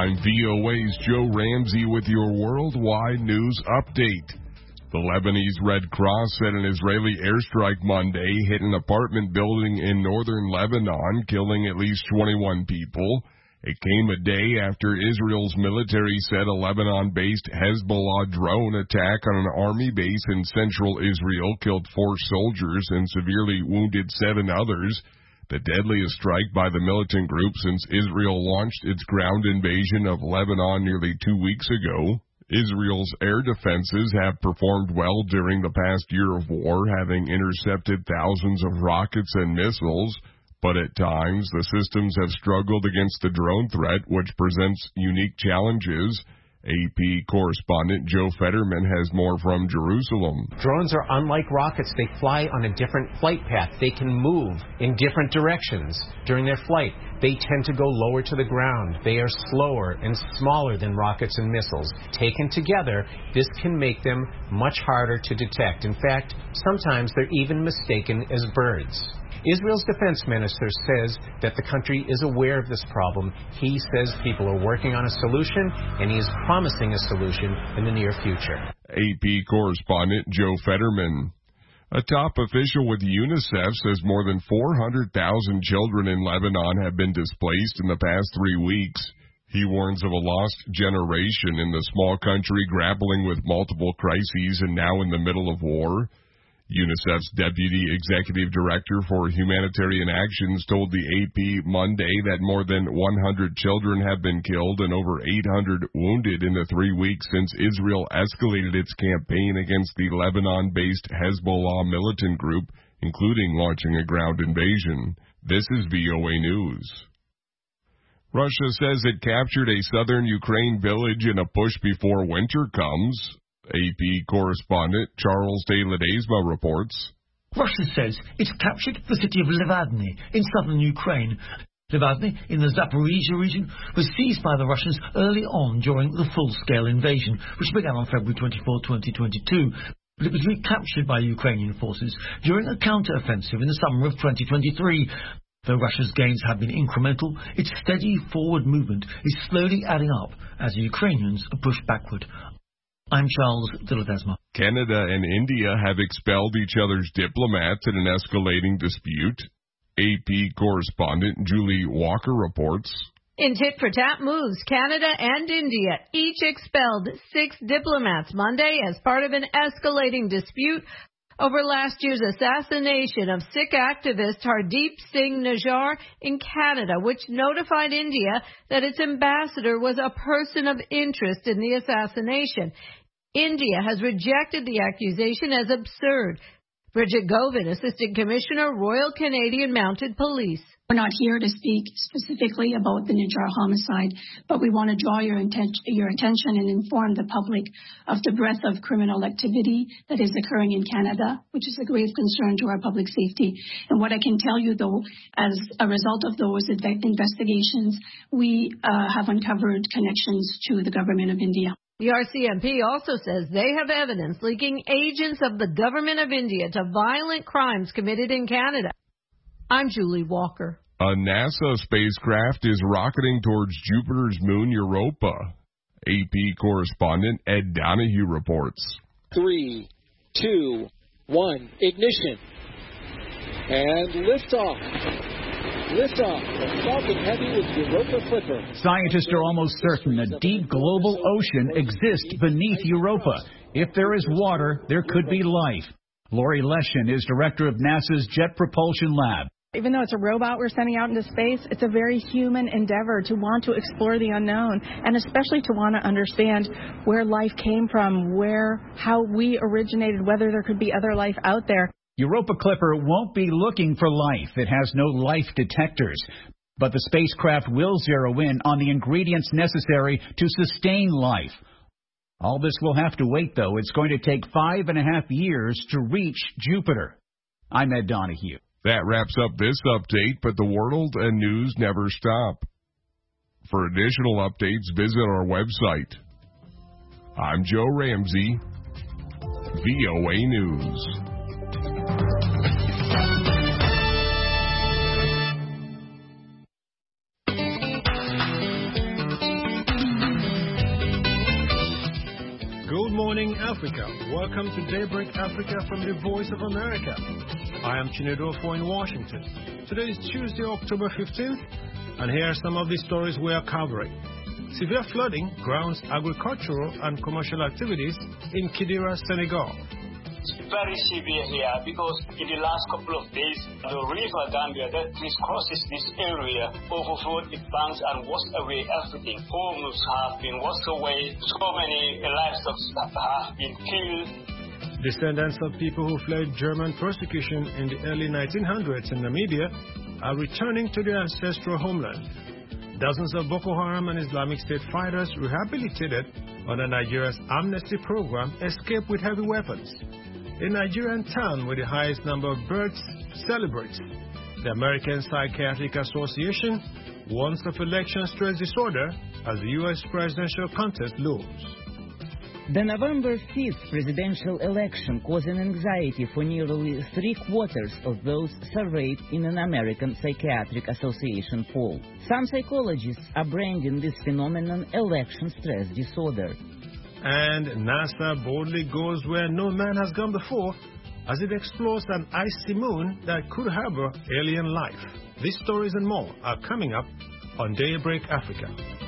I'm VOA's Joe Ramsey with your worldwide news update. The Lebanese Red Cross said an Israeli airstrike Monday hit an apartment building in northern Lebanon, killing at least 21 people. It came a day after Israel's military said a Lebanon-based Hezbollah drone attack on an army base in central Israel killed 4 soldiers and severely wounded 7 others. The deadliest strike by the militant group since Israel launched its ground invasion of Lebanon nearly 2 weeks ago. Israel's air defenses have performed well during the past year of war, having intercepted thousands of rockets and missiles, but at times the systems have struggled against the drone threat, which presents unique challenges. AP correspondent Joe Fetterman has more from Jerusalem. Drones are unlike rockets. They fly on a different flight path. They can move in different directions during their flight. They tend to go lower to the ground. They are slower and smaller than rockets and missiles. Taken together, this can make them much harder to detect. In fact, sometimes they're even mistaken as birds. Israel's defense minister says that the country is aware of this problem. He says people are working on a solution, and he is promising a solution in the near future. AP correspondent Joe Fetterman. A top official with UNICEF says more than 400,000 children in Lebanon have been displaced in the past 3 weeks. He warns of a lost generation in the small country grappling with multiple crises and now in the middle of war. UNICEF's Deputy Executive Director for Humanitarian Actions told the AP Monday that more than 100 children have been killed and over 800 wounded in the 3 weeks since Israel escalated its campaign against the Lebanon-based Hezbollah militant group, including launching a ground invasion. This is VOA News. Russia says it captured a southern Ukraine village in a push before winter comes. AP correspondent Charles de Ledesma reports. Russia says it's captured the city of Levadny in southern Ukraine. Levadny, in the Zaporizhia region, was seized by the Russians early on during the full-scale invasion, which began on February 24, 2022. But it was recaptured by Ukrainian forces during a counter-offensive in the summer of 2023. Though Russia's gains have been incremental, its steady forward movement is slowly adding up as the Ukrainians are pushed backward. I'm Charles de Ledesma. Canada and India have expelled each other's diplomats in an escalating dispute. AP correspondent Julie Walker reports. In tit-for-tat moves, Canada and India each expelled 6 diplomats Monday as part of an escalating dispute over last year's assassination of Sikh activist Hardeep Singh Nijjar in Canada, which notified India that its ambassador was a person of interest in the assassination. India has rejected the accusation as absurd. Bridget Govin, Assistant Commissioner, Royal Canadian Mounted Police. We're not here to speak specifically about the Nijjar homicide, but we want to draw your attention and inform the public of the breadth of criminal activity that is occurring in Canada, which is a grave concern to our public safety. And what I can tell you, though, as a result of those investigations, we have uncovered connections to the government of India. The RCMP also says they have evidence linking agents of the government of India to violent crimes committed in Canada. I'm Julie Walker. A NASA spacecraft is rocketing towards Jupiter's moon Europa. AP correspondent Ed Donahue reports. 3, 2, 1, ignition. And liftoff. Liftoff of Falcon Heavy with Europa Clipper. Scientists are almost certain a deep global ocean exists beneath Europa. If there is water, there could be life. Lori Leshin is director of NASA's Jet Propulsion Lab. Even though it's a robot we're sending out into space, it's a very human endeavor to want to explore the unknown, and especially to want to understand where life came from, how we originated, whether there could be other life out there. Europa Clipper won't be looking for life. It has no life detectors. But the spacecraft will zero in on the ingredients necessary to sustain life. All this will have to wait, though. It's going to take 5.5 years to reach Jupiter. I'm Ed Donahue. That wraps up this update, but the world and news never stop. For additional updates, visit our website. I'm Joe Ramsey, VOA News. Africa. Welcome to Daybreak Africa from the Voice of America. I am Chinedu Ofo in Washington. Today is Tuesday, October 15th, and here are some of the stories we are covering. Severe flooding grounds agricultural and commercial activities in Kidira, Senegal. It's very severe here because in the last couple of days, the river Gambia that crisscrosses this area overflowed its banks and washed away everything. Homes have been washed away. So many livestock have been killed. Descendants of people who fled German persecution in the early 1900s in Namibia are returning to their ancestral homeland. Dozens of Boko Haram and Islamic State fighters rehabilitated under Nigeria's amnesty program escaped with heavy weapons. A Nigerian town with the highest number of births celebrates. The American Psychiatric Association warns of election stress disorder as the U.S. presidential contest looms. The November 5th presidential election causing anxiety for nearly three-quarters of those surveyed in an American Psychiatric Association poll. Some psychologists are branding this phenomenon election stress disorder. And NASA boldly goes where no man has gone before as it explores an icy moon that could harbor alien life. These stories and more are coming up on Daybreak Africa.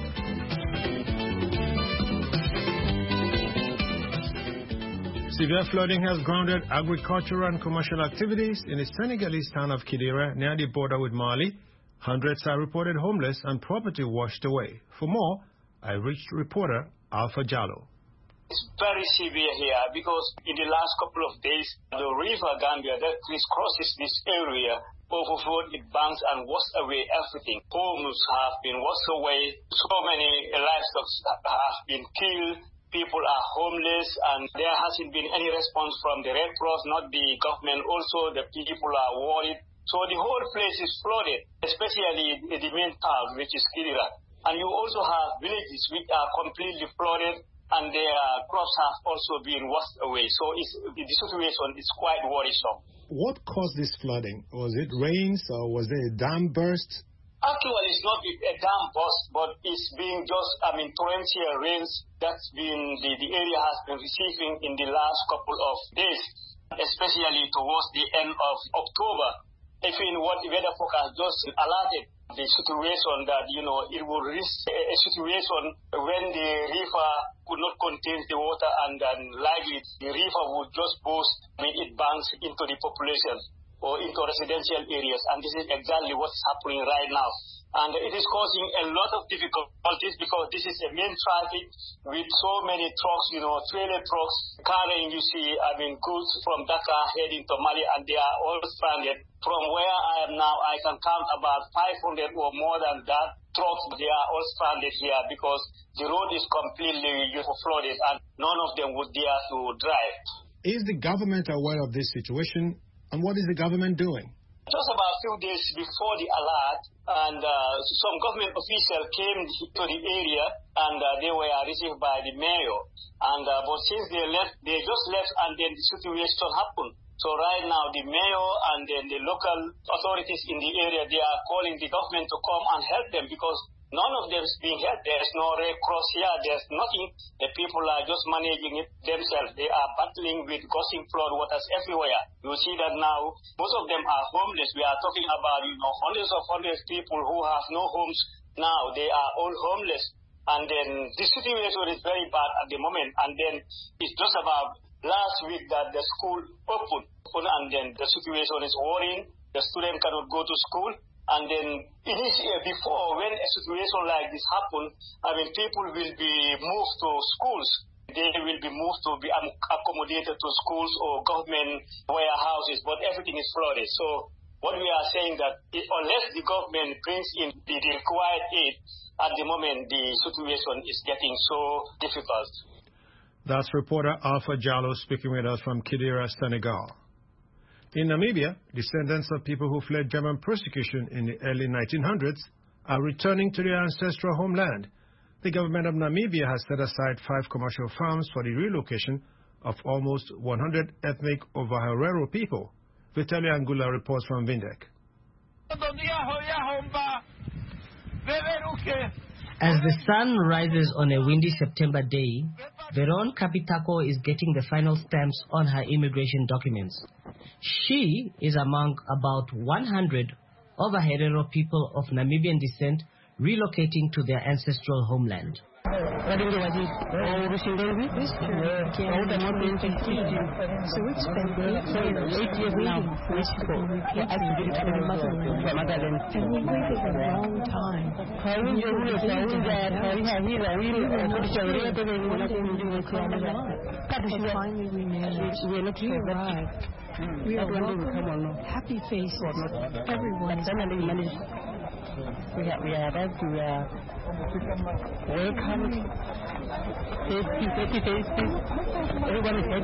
Severe flooding has grounded agricultural and commercial activities in the Senegalese town of Kidira near the border with Mali. Hundreds are reported homeless and property washed away. For more, I reached reporter Alpha Jallo. It's very severe here because in the last couple of days, the river Gambia that crisscrosses this area overflowed its banks and washed away everything. Homes have been washed away. So many livestock have been killed. People are homeless, and there hasn't been any response from the Red Cross, not the government. Also, the people are worried. So the whole place is flooded, especially the main town, which is Kidira. And you also have villages which are completely flooded, and their crops have also been washed away. So the situation is quite worrisome. What caused this flooding? Was it rains or was there a dam burst? Actually, it's not a dam burst, but it's being just, torrential rains that's been, the area has been receiving in the last couple of days, especially towards the end of October. Even what the weather forecast just alerted the situation that, it will reach a situation when the river could not contain the water and likely the river would just burst its banks into the population or into residential areas. And this is exactly what's happening right now. And it is causing a lot of difficulties because this is the main traffic with so many trucks, trailer trucks carrying, goods from Dakar heading to Mali, and they are all stranded. From where I am now, I can count about 500 or more than that trucks. They are all stranded here because the road is completely flooded and none of them would dare to drive. Is the government aware of this situation, and what is the government doing? Just about a few days before the alert, and some government officials came to the area, and they were received by the mayor. And but since they left, they just left, and then the situation happened. So right now, the mayor and then the local authorities in the area, they are calling the government to come and help them because none of them is being helped. There's no Red Cross here. There's nothing. The people are just managing it themselves. They are battling with gushing flood waters everywhere. You see that now. Most of them are homeless. We are talking about, hundreds of people who have no homes now. They are all homeless. And then the situation is very bad at the moment. And then it's just about last week that the school opened. And then the situation is worrying. The student cannot go to school. And then before, when a situation like this happens, people will be moved to schools. They will be moved to be accommodated to schools or government warehouses, but everything is flooded. So what we are saying that unless the government brings in the required aid, at the moment the situation is getting so difficult. That's reporter Alpha Jallo speaking with us from Kidira, Senegal. In Namibia, descendants of people who fled German persecution in the early 1900s are returning to their ancestral homeland. The government of Namibia has set aside 5 commercial farms for the relocation of almost 100 ethnic Ovaherero people. Vitalia Angula reports from Vindek. As the sun rises on a windy September day, Veron Kapitako is getting the final stamps on her immigration documents. She is among about 100 of Herero people of Namibian descent relocating to their ancestral homeland. So we spent 8 years now for us to be repatriated to the motherland. And we waited a long time. We finally we managed. We arrived. We are welcome. Happy faces. Everyone is happy. We are about to welcome. Tasty. Everyone is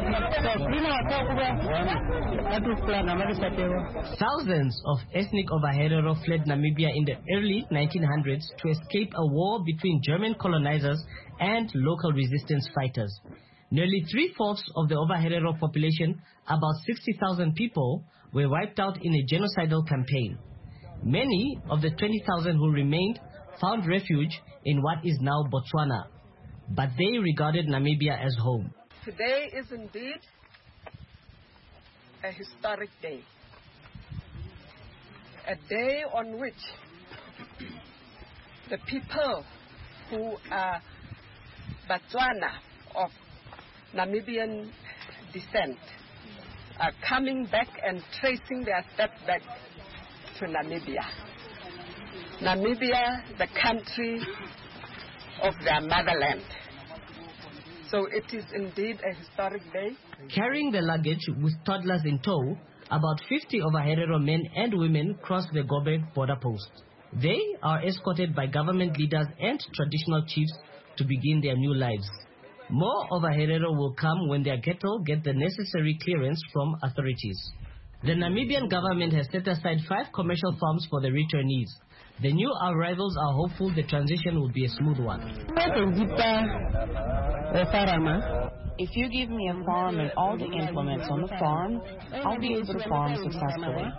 happy. Thousands of ethnic Ovaherero fled Namibia in the early 1900s to escape a war between German colonizers and local resistance fighters. Nearly 3/4 of the Ovaherero population, about 60,000 people, were wiped out in a genocidal campaign. Many of the 20,000 who remained found refuge in what is now Botswana, but they regarded Namibia as home. Today is indeed a historic day. A day on which the people who are Botswana of Namibian descent are coming back and tracing their steps back to Namibia. Namibia, the country of their motherland. So it is indeed a historic day. Carrying the luggage with toddlers in tow, about 50 Ovaherero men and women cross the Gobe border post. They are escorted by government leaders and traditional chiefs to begin their new lives. More Ovaherero will come when their cattle get the necessary clearance from authorities. The Namibian government has set aside 5 commercial farms for the returnees. The new arrivals are hopeful the transition will be a smooth one. If you give me a farm and all the implements on the farm, I'll be able to farm successfully.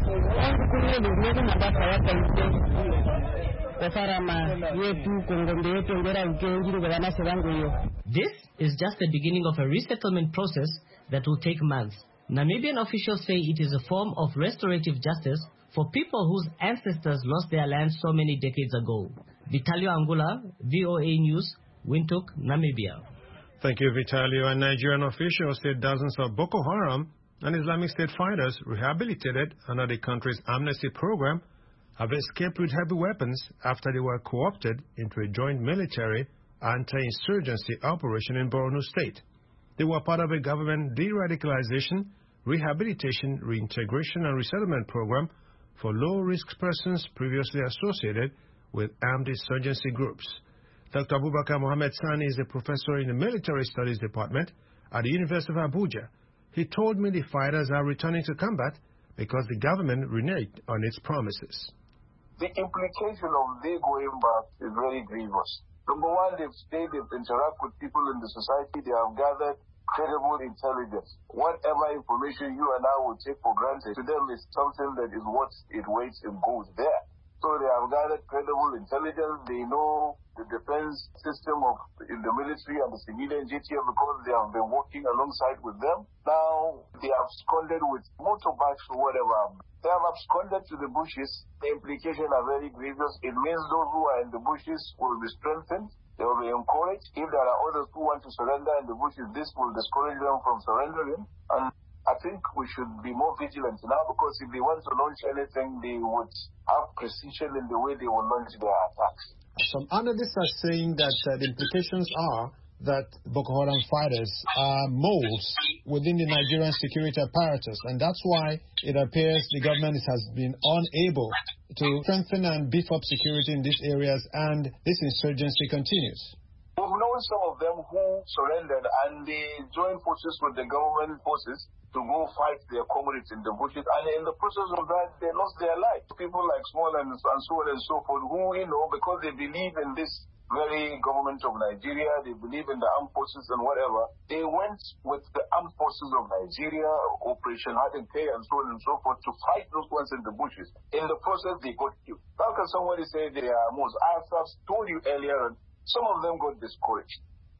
This is just the beginning of a resettlement process that will take months. Namibian officials say it is a form of restorative justice for people whose ancestors lost their land so many decades ago. Vitalio Angula, VOA News, Windhoek, Namibia. Thank you, Vitalio. And Nigerian officials said dozens of Boko Haram and Islamic State fighters rehabilitated under the country's amnesty program have escaped with heavy weapons after they were co-opted into a joint military anti-insurgency operation in Borno State. They were part of a government de-radicalization, rehabilitation, reintegration, and resettlement program for low-risk persons previously associated with armed insurgency groups. Dr. Abubakar Mohammed Sani is a professor in the Military Studies Department at the University of Abuja. He told me the fighters are returning to combat because the government reneged on its promises. The implication of they going back is very grievous. Number one, they've stayed, they've interacted with people in the society, they have gathered credible intelligence. Whatever information you and I would take for granted, to them is something that is worth its weight in gold there. So they have gathered credible intelligence, they know the defense system in the military and the civilian JTF because they have been working alongside with them. Now they have absconded with motorbikes or whatever. They have absconded to the bushes. The implications are very grievous. It means those who are in the bushes will be strengthened. They will be encouraged. If there are others who want to surrender in the bushes, this will discourage them from surrendering. And I think we should be more vigilant now because if they want to launch anything, they would have precision in the way they will launch their attacks. Some analysts are saying that the implications are that Boko Haram fighters are moles within the Nigerian security apparatus, and that's why it appears the government has been unable to strengthen and beef up security in these areas, and this insurgency continues. We've known some of them who surrendered and they joined forces with the government forces to go fight their comrades in the bushes, and in the process of that, they lost their life. People like Small and so on and so forth, who, because they believe in this very government of Nigeria, they believe in the armed forces and whatever, they went with the armed forces of Nigeria, Operation Hardin Pay and so on and so forth, to fight those ones in the bushes. In the process, they got killed. How can somebody say they are most? As I've told you earlier, some of them got discouraged.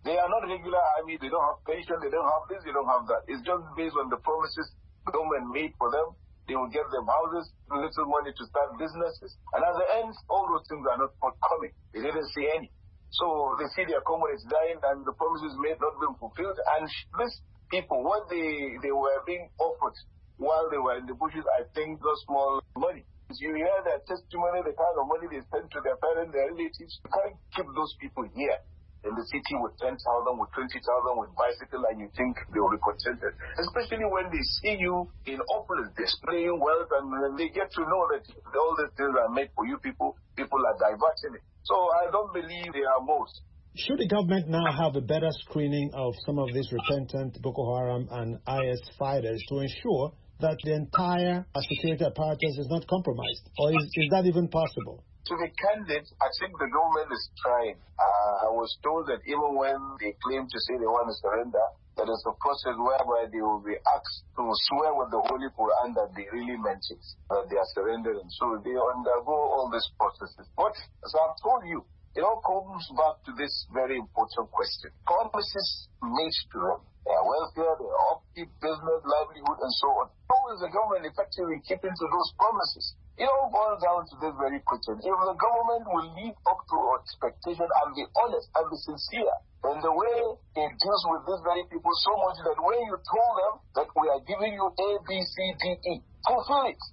They are not regular army. They don't have pension. They don't have this. They don't have that. It's just based on the promises the government made for them. They will get them houses, little money to start businesses. And at the end, all those things are not forthcoming. They didn't see any. So they see their comrades dying and the promises made not being fulfilled. And these people, what they were being offered while they were in the bushes, I think, was small money. You hear their testimony, the kind of money they spend to their parents, their relatives. You can't keep those people here in the city with 10,000, with 20,000, with bicycle, and you think they will be contented. Especially when they see you in opulence, displaying wealth, and when they get to know that all these things are made for you people are diverting it. So I don't believe they are most. Should the government now have a better screening of some of these repentant Boko Haram and IS fighters to ensure that the entire security apparatus is not compromised? Or is that even possible? To be candid, I think the government is trying. I was told that even when they claim to say they want to surrender, that is a process whereby they will be asked to swear with the Holy Quran that they really meant it, that they are surrendering. So they undergo all these processes. But as I've told you, it all comes back to this very important question. Promises made to them. Their welfare, their upkeep, business, livelihood, and so on. How is the government effective in keeping to those promises? It all boils down to this very question. If the government will live up to expectation and be honest and be sincere in the way it deals with these very people so much that when you told them that we are giving you A, B, C, D, E, fulfill it.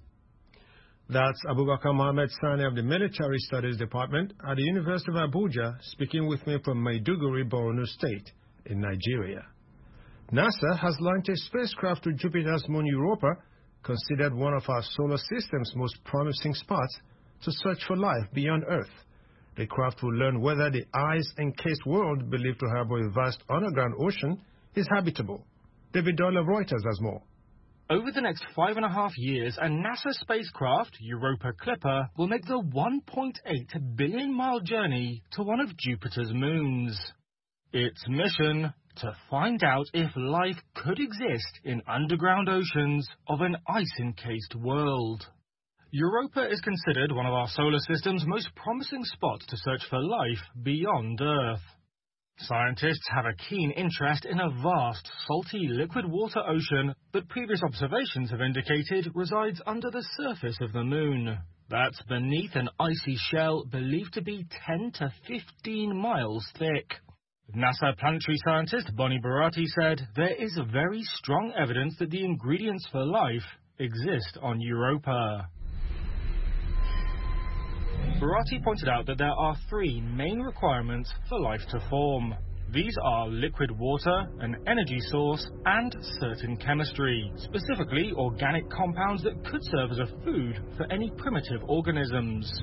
That's Abubakar Mohammed Sani of the Military Studies Department at the University of Abuja, speaking with me from Maiduguri, Borno State, in Nigeria. NASA has launched a spacecraft to Jupiter's moon Europa, considered one of our solar system's most promising spots to search for life beyond Earth. The craft will learn whether the ice-encased world believed to harbor a vast underground ocean is habitable. David Doyle of Reuters has more. Over the next 5.5 years, a NASA spacecraft, Europa Clipper, will make the 1.8 billion-mile journey to one of Jupiter's moons. Its mission: to find out if life could exist in underground oceans of an ice-encased world. Europa is considered one of our solar system's most promising spots to search for life beyond Earth. Scientists have a keen interest in a vast, salty, liquid water ocean that previous observations have indicated resides under the surface of the moon. That's beneath an icy shell believed to be 10 to 15 miles thick. NASA planetary scientist Bonnie Bharati said there is very strong evidence that the ingredients for life exist on Europa. Bharati pointed out that there are 3 main requirements for life to form. These are liquid water, an energy source, and certain chemistry, specifically organic compounds that could serve as a food for any primitive organisms.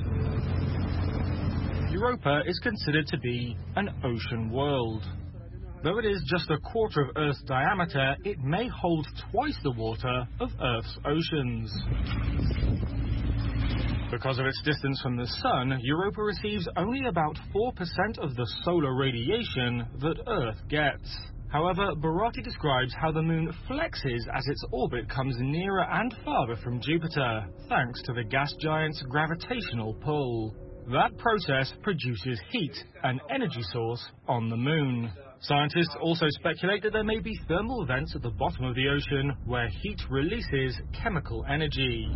Europa is considered to be an ocean world. Though it is just a quarter of Earth's diameter, it may hold twice the water of Earth's oceans. Because of its distance from the Sun, Europa receives only about 4% of the solar radiation that Earth gets. However, Bharati describes how the Moon flexes as its orbit comes nearer and farther from Jupiter, thanks to the gas giant's gravitational pull. That process produces heat, an energy source on the Moon. Scientists also speculate that there may be thermal vents at the bottom of the ocean where heat releases chemical energy.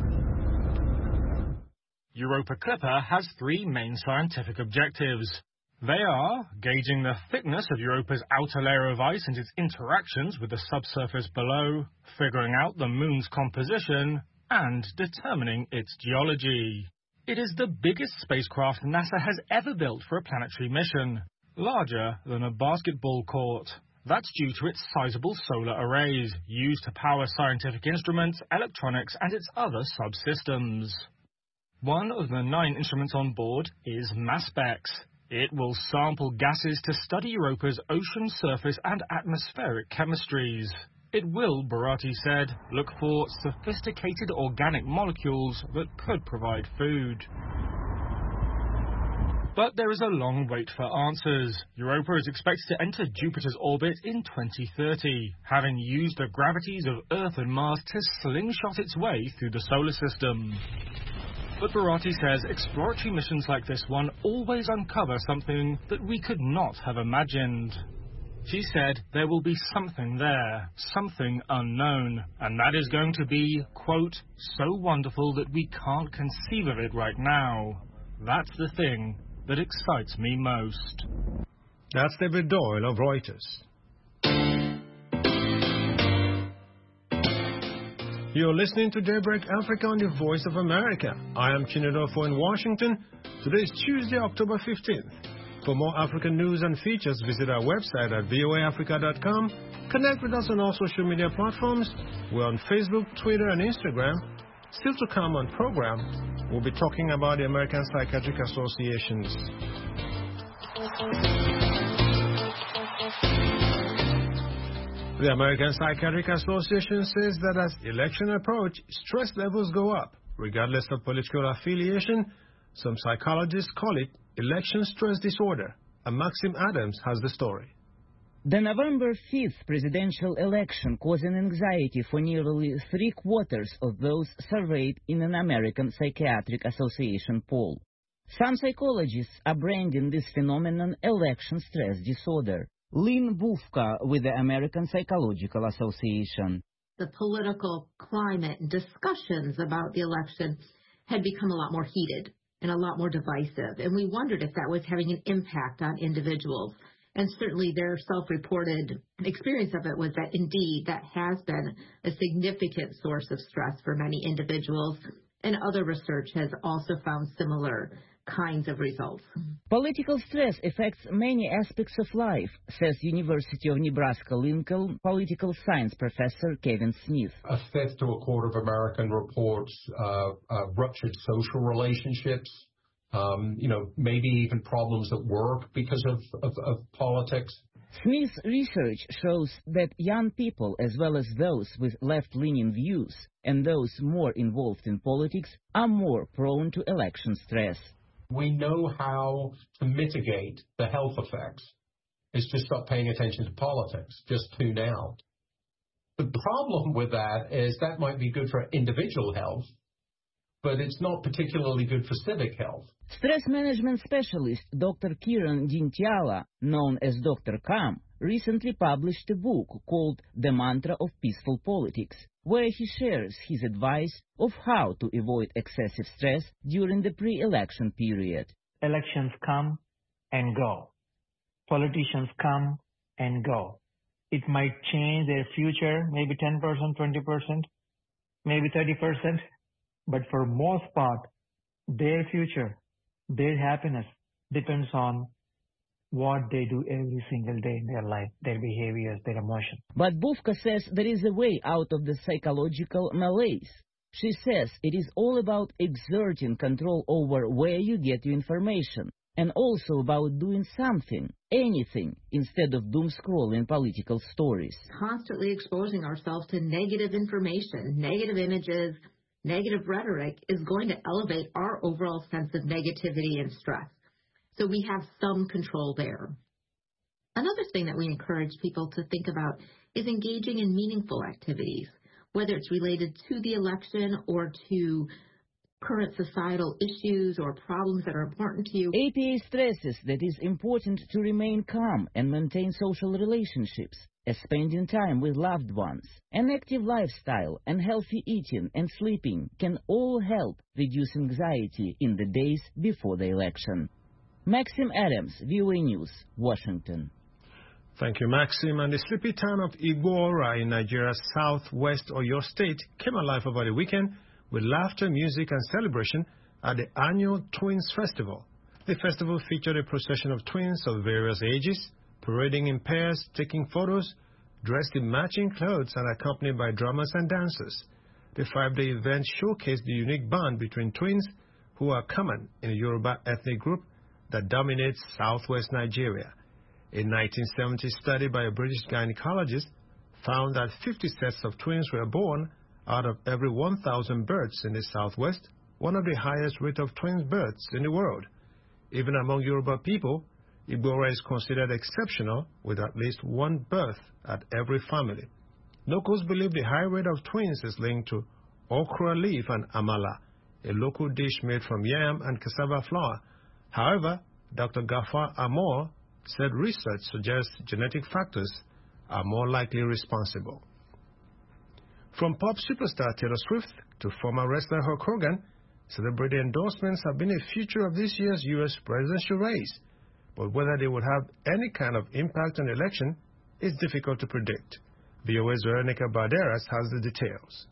Europa Clipper has 3 main scientific objectives. They are gauging the thickness of Europa's outer layer of ice and its interactions with the subsurface below, figuring out the Moon's composition, and determining its geology. It is the biggest spacecraft NASA has ever built for a planetary mission, larger than a basketball court. That's due to its sizable solar arrays, used to power scientific instruments, electronics, and its other subsystems. One of the 9 instruments on board is MASSPEX. It will sample gases to study Europa's ocean surface and atmospheric chemistries. It will, Bharati said, look for sophisticated organic molecules that could provide food. But there is a long wait for answers. Europa is expected to enter Jupiter's orbit in 2030, having used the gravities of Earth and Mars to slingshot its way through the solar system. But Bharati says exploratory missions like this one always uncover something that we could not have imagined. She said there will be something there, something unknown, and that is going to be, quote, so wonderful that we can't conceive of it right now. That's the thing that excites me most. That's David Doyle of Reuters. You're listening to Daybreak Africa on the Voice of America. I am Chinedofo in Washington. Today is Tuesday, October 15th. For more African news and features, visit our website at voaafrica.com. Connect with us on all social media platforms. We're on Facebook, Twitter, and Instagram. Still to come on program, we'll be talking about the American Psychiatric Associations. The American Psychiatric Association says that as election approach, stress levels go up. Regardless of political affiliation, some psychologists call it election stress disorder. And Maxim Adams has the story. The November 5th presidential election caused anxiety for nearly 3/4 of those surveyed in an American Psychiatric Association poll. Some psychologists are branding this phenomenon election stress disorder. Lynn Bufka with the American Psychological Association. The political climate and discussions about the election had become a lot more heated and a lot more divisive, and we wondered if that was having an impact on individuals. And certainly their self-reported experience of it was that indeed that has been a significant source of stress for many individuals, and other research has also found similar kinds of results. Political stress affects many aspects of life, says University of Nebraska-Lincoln political science professor Kevin Smith. A fifth to a quarter of American reports ruptured social relationships, maybe even problems at work because of politics. Smith's research shows that young people, as well as those with left-leaning views and those more involved in politics, are more prone to election stress. We know how to mitigate the health effects. It's just stop paying attention to politics, just tune out. The problem with that is that might be good for individual health, but it's not particularly good for civic health. Stress management specialist Dr. Kiran Dintyala, known as Dr. Kam, recently published a book called The Mantra of Peaceful Politics, where he shares his advice of how to avoid excessive stress during the pre-election period. Elections come and go. Politicians come and go. It might change their future, maybe 10%, 20%, maybe 30%, but for most part, their future, their happiness depends on what they do every single day in their life, their behaviors, their emotions. But Bufka says there is a way out of the psychological malaise. She says it is all about exerting control over where you get your information, and also about doing something, anything, instead of doom-scrolling political stories. Constantly exposing ourselves to negative information, negative images, negative rhetoric is going to elevate our overall sense of negativity and stress. So we have some control there. Another thing that we encourage people to think about is engaging in meaningful activities, whether it's related to the election or to current societal issues or problems that are important to you. APA stresses that it is important to remain calm and maintain social relationships, as spending time with loved ones. An active lifestyle and healthy eating and sleeping can all help reduce anxiety in the days before the election. Maxim Adams, VOA News, Washington. Thank you, Maxim. And the sleepy town of Igbora in Nigeria's southwest Oyo State came alive over the weekend with laughter, music, and celebration at the annual Twins Festival. The festival featured a procession of twins of various ages, parading in pairs, taking photos, dressed in matching clothes, and accompanied by drummers and dancers. The 5-day event showcased the unique bond between twins, who are common in a Yoruba ethnic group that dominates southwest Nigeria. A 1970 study by a British gynecologist found that 50 sets of twins were born out of every 1,000 births in the southwest, one of the highest rate of twins births in the world. Even among Yoruba people, Igbora is considered exceptional, with at least one birth at every family. Locals believe the high rate of twins is linked to okra leaf and amala, a local dish made from yam and cassava flour. However, Dr. Gafar Amor said research suggests genetic factors are more likely responsible. From pop superstar Taylor Swift to former wrestler Hulk Hogan, celebrity endorsements have been a feature of this year's U.S. presidential race. But whether they will have any kind of impact on the election is difficult to predict. VOA's Veronica Barderas has the details.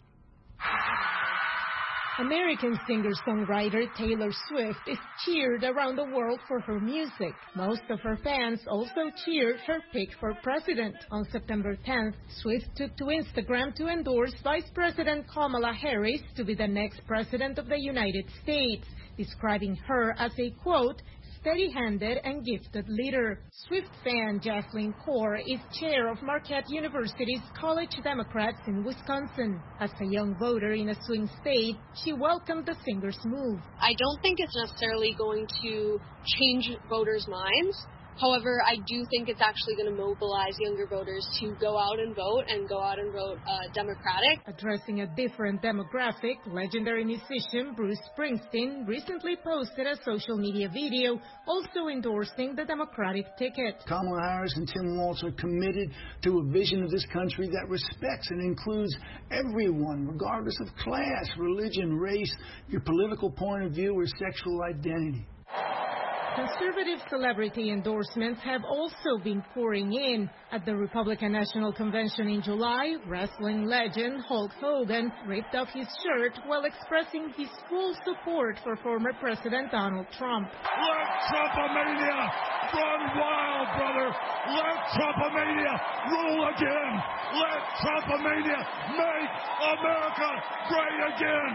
American singer-songwriter Taylor Swift is cheered around the world for her music. Most of her fans also cheered her pick for president. On September 10th, Swift took to Instagram to endorse Vice President Kamala Harris to be the next president of the United States, describing her as a, quote, steady-handed and gifted leader. Swift fan Jocelyn Kaur is chair of Marquette University's College Democrats in Wisconsin. As a young voter in a swing state, she welcomed the singer's move. I don't think it's necessarily going to change voters' minds. However, I do think it's actually going to mobilize younger voters to go out and vote Democratic. Addressing a different demographic, legendary musician Bruce Springsteen recently posted a social media video also endorsing the Democratic ticket. Kamala Harris and Tim Walz are committed to a vision of this country that respects and includes everyone, regardless of class, religion, race, your political point of view, or sexual identity. Conservative celebrity endorsements have also been pouring in. At the Republican National Convention in July, wrestling legend Hulk Hogan ripped off his shirt while expressing his full support for former President Donald Trump. Let Trumpomania run wild, brother. Let Trumpomania rule again. Let Trumpomania make America great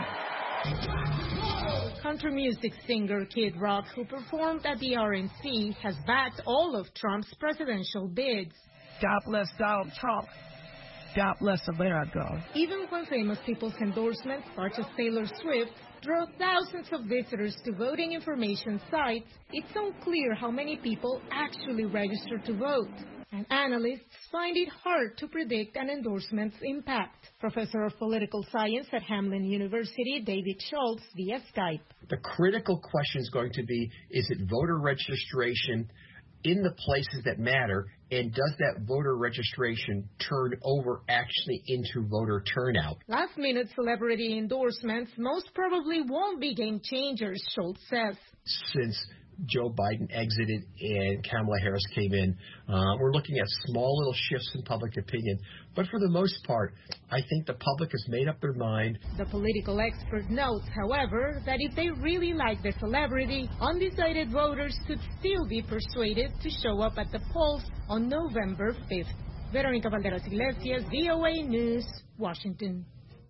again. Country music singer Kid Rock, who performed at the RNC, has backed all of Trump's presidential bids. God bless Donald Trump. God bless America. Even when famous people's endorsements, such as Taylor Swift, draw thousands of visitors to voting information sites, it's unclear how many people actually register to vote. And analysts find it hard to predict an endorsement's impact. Professor of Political Science at Hamline University, David Schultz, via Skype. The critical question is going to be, is it voter registration in the places that matter, and does that voter registration turn over actually into voter turnout? Last-minute celebrity endorsements most probably won't be game changers, Schultz says. Since Joe Biden exited and Kamala Harris came in, we're looking at small little shifts in public opinion. But for the most part, I think the public has made up their mind. The political expert notes, however, that if they really like the celebrity, undecided voters could still be persuaded to show up at the polls on November 5th. Veronica Valderas Iglesias, VOA News, Washington.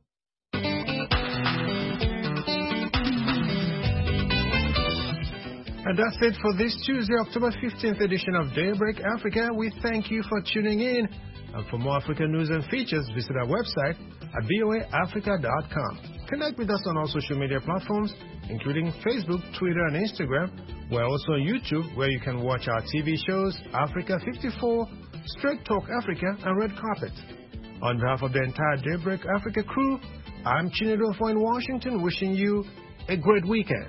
And that's it for this Tuesday, October 15th edition of Daybreak Africa. We thank you for tuning in. And for more African news and features, visit our website at voaafrica.com. Connect with us on all social media platforms, including Facebook, Twitter, and Instagram. We're also on YouTube, where you can watch our TV shows, Africa 54, Straight Talk Africa, and Red Carpet. On behalf of the entire Daybreak Africa crew, I'm Chinedofo in Washington, wishing you a great weekend.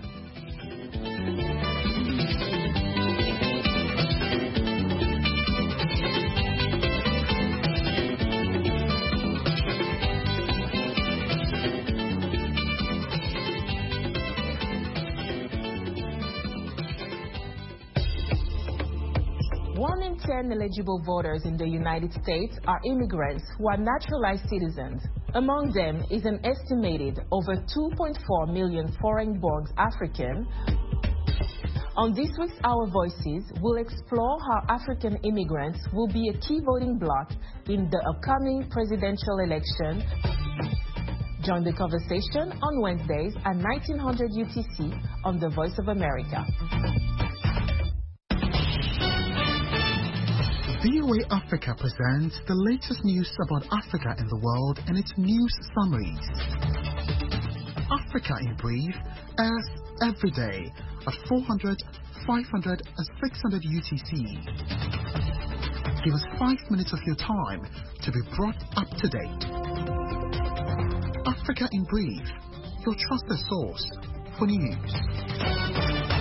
Eligible voters in the United States are immigrants who are naturalized citizens. Among them is an estimated over 2.4 million foreign-born Africans. On this week's Our Voices, we'll explore how African immigrants will be a key voting bloc in the upcoming presidential election. Join the conversation on Wednesdays at 1900 UTC on The Voice of America. VOA Africa presents the latest news about Africa and the world and its news summaries. Africa in Brief airs every day at 400, 500 and 600 UTC. Give us 5 minutes of your time to be brought up to date. Africa in Brief, your trusted source for news.